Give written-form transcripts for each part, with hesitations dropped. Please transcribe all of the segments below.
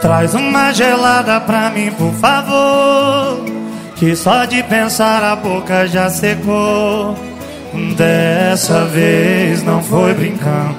Traz uma gelada pra mim, por favor, que só de pensar a boca já secou. Dessa vez não foi brincando.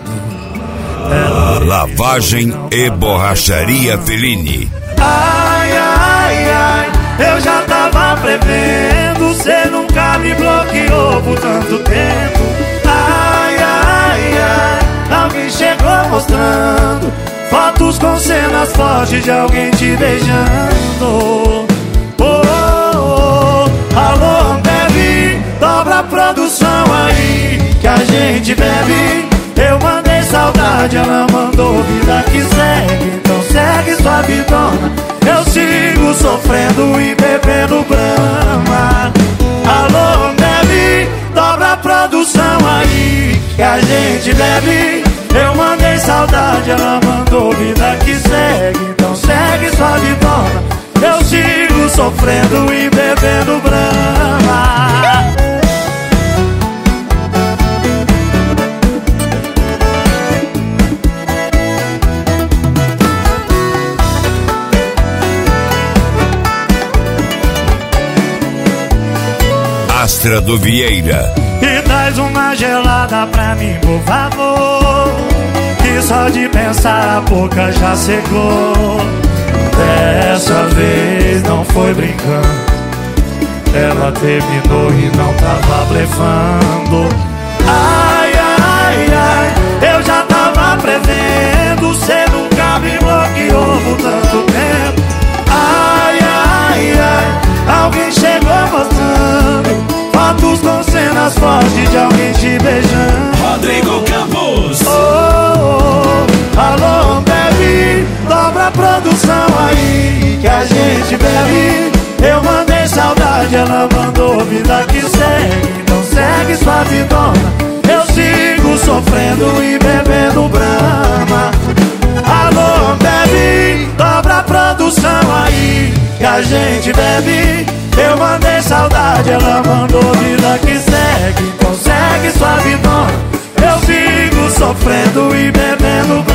Lavagem e Borracharia Fellini. Ai, ai, ai, eu já tava prevendo, cê nunca me bloqueou por tanto tempo. Ai, ai, ai, alguém chegou mostrando fotos com cenas fortes de alguém te beijando. Oh, oh, oh. Alô, Ambev, dobra a produção aí que a gente bebe. Eu mandei saudade, ela mandou vida que segue. Então segue sua vidona, eu sigo sofrendo e bebendo Brahma. Alô, Ambev, dobra a produção aí que a gente bebe. Eu mandei saudade, ela mandou vida que segue. Então segue sua vidona, eu sigo sofrendo e bebendo Brahma. Astra do Vieira. E traz uma gelada pra mim, por favor, que só de pensar a boca já secou. Dessa vez não foi brincando, ela terminou e não tava blefando. Ai, ai, ai, eu já tava prevendo, cê nunca me bloqueou por tanto tempo. Ai, ai, ai, alguém chegou mostrando fotos com cenas fortes de alguém te beijando. Rodrigo Campos. Oh, oh, oh. Alô, Ambev, dobra a produção aí que a gente bebe. Eu mandei saudade, ela mandou vida que segue. Então segue sua vidona, eu sigo sofrendo e bebendo Brahma. Alô, Ambev, dobra a produção aí que a gente bebe. Eu mandei saudade, ela mandou vida que segue. Então segue sua vidona, eu sigo sofrendo e bebendo.